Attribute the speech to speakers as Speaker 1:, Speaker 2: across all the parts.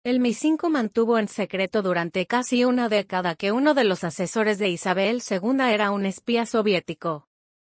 Speaker 1: El MI5 mantuvo en secreto durante casi una década que uno de los asesores de Isabel II era un espía soviético.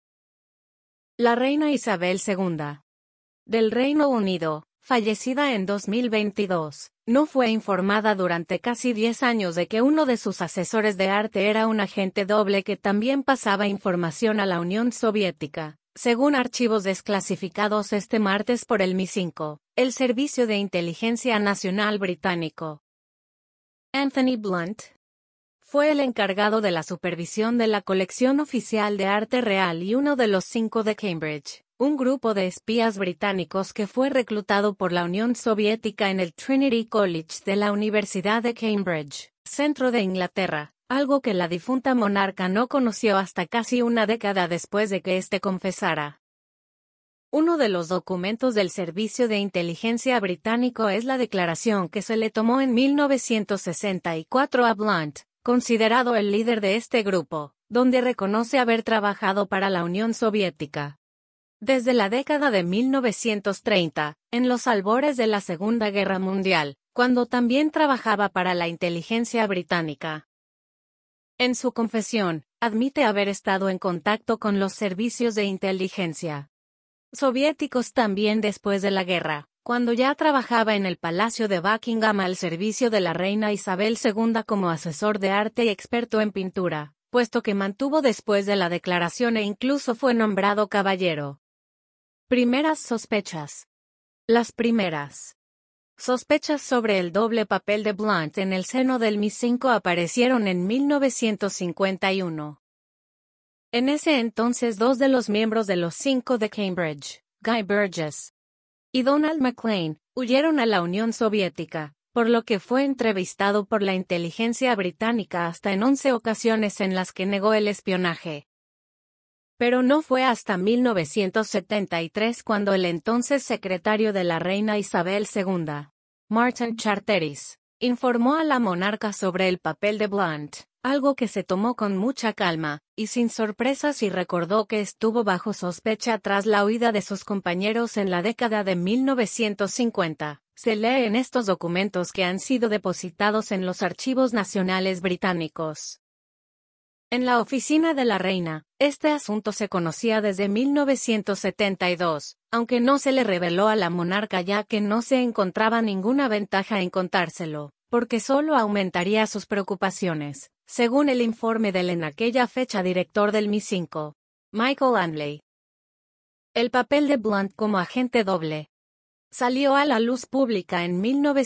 Speaker 1: La reina Isabel II del Reino Unido, fallecida en 2022, no fue informada durante casi 10 años de que uno de sus asesores de arte era un agente doble que también pasaba información a la Unión Soviética, según archivos desclasificados este martes por el MI5, el Servicio de Inteligencia Nacional británico. Anthony Blunt fue el encargado de la supervisión de la colección oficial de arte real y uno de los 5 de Cambridge, un grupo de espías británicos que fue reclutado por la Unión Soviética en el Trinity College de la Universidad de Cambridge, centro de Inglaterra, algo que la difunta monarca no conoció hasta casi una década después de que éste confesara. Uno de los documentos del Servicio de Inteligencia británico es la declaración que se le tomó en 1964 a Blunt, considerado el líder de este grupo, donde reconoce haber trabajado para la Unión Soviética desde la década de 1930, en los albores de la Segunda Guerra Mundial, cuando también trabajaba para la inteligencia británica. En su confesión, admite haber estado en contacto con los servicios de inteligencia soviéticos también después de la guerra, cuando ya trabajaba en el Palacio de Buckingham al servicio de la reina Isabel II como asesor de arte y experto en pintura, puesto que mantuvo después de la declaración e incluso fue nombrado caballero. Primeras sospechas. Las primeras sospechas sobre el doble papel de Blunt en el seno del MI5 aparecieron en 1951. En ese entonces 2 de los miembros de los 5 de Cambridge, Guy Burgess y Donald Maclean, huyeron a la Unión Soviética, por lo que fue entrevistado por la inteligencia británica hasta en 11 ocasiones en las que negó el espionaje. Pero no fue hasta 1973 cuando el entonces secretario de la reina Isabel II, Martin Charteris, informó a la monarca sobre el papel de Blunt, algo que se tomó con mucha calma, y sin sorpresas y recordó que estuvo bajo sospecha tras la huida de sus compañeros en la década de 1950. Se lee en estos documentos que han sido depositados en los archivos nacionales británicos. En la oficina de la reina, este asunto se conocía desde 1972, aunque no se le reveló a la monarca ya que no se encontraba ninguna ventaja en contárselo, porque solo aumentaría sus preocupaciones, según el informe del en aquella fecha director del MI5, Michael Anley. El papel de Blunt como agente doble salió a la luz pública en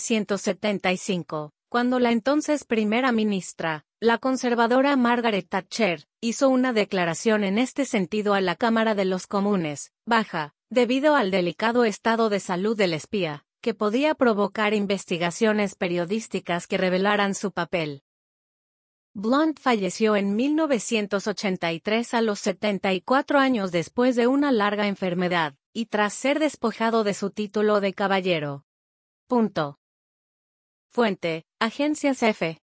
Speaker 1: 1975, cuando la entonces primera ministra, la conservadora Margaret Thatcher, hizo una declaración en este sentido a la Cámara de los Comunes, baja, debido al delicado estado de salud del espía, que podía provocar investigaciones periodísticas que revelaran su papel. Blunt falleció en 1983 a los 74 años después de una larga enfermedad, y tras ser despojado de su título de caballero. Fuente: Agencias F.